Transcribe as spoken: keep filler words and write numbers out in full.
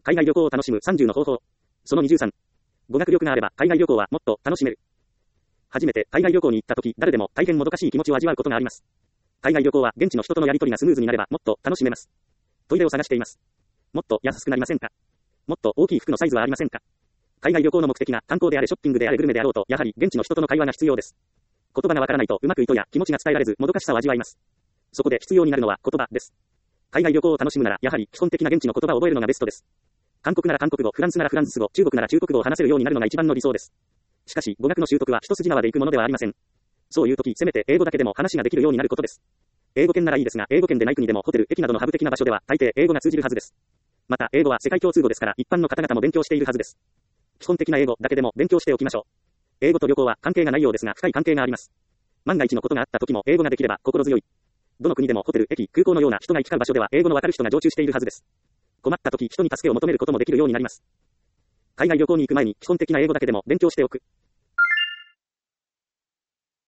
海外旅行を楽しむさんじゅうの方法。そのにじゅうさん。語学力があれば海外旅行はもっと楽しめる。初めて海外旅行に行った時、誰でも大変もどかしい気持ちを味わうことがあります。海外旅行は現地の人とのやり取りがスムーズになればもっと楽しめます。トイレを探しています。もっと安くなりませんか？もっと大きい服のサイズはありませんか？海外旅行の目的が観光であれショッピングであれグルメであろうと、やはり現地の人との会話が必要です。言葉がわからないとうまく意図や気持ちが伝えられずもどかしさを味わいます。そこで必要になるのは言葉です。海外旅行を楽しむならやはり基本的な現地の言葉を覚えるのがベストです。韓国なら韓国語、フランスならフランス語、中国なら中国語を話せるようになるのが一番の理想です。しかし語学の習得は一筋縄でいくものではありません。そういう時、せめて英語だけでも話ができるようになることです。英語圏ならいいですが、英語圏でない国でもホテル、駅などのハブ的な場所では大抵英語が通じるはずです。また英語は世界共通語ですから一般の方々も勉強しているはずです。基本的な英語だけでも勉強しておきましょう。英語と旅行は関係がないようですが深い関係があります。万が一のことがあった時も英語ができれば心強い。どの国でもホテル、駅、空港のような人が行き交う場所では英語のわかる人が常駐しているはずです。困った時、人に助けを求めることもできるようになります。海外旅行に行く前に基本的な英語だけでも勉強しておく。